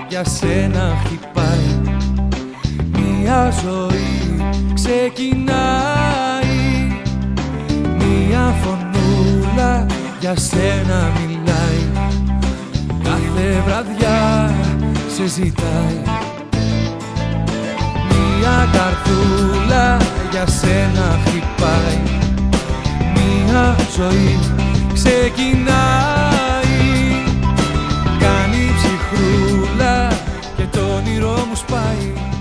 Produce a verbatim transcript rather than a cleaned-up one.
για σένα χτυπάει. Μια ζωή ξεκινάει, μια φωνούλα για σένα μιλάει. Κάθε βραδιά σε ζητάει. Μια καρδούλα για σένα χτυπάει. Μια ζωή ξεκινάει, κάνει ψυχρούλα και το όνειρό μου σπάει.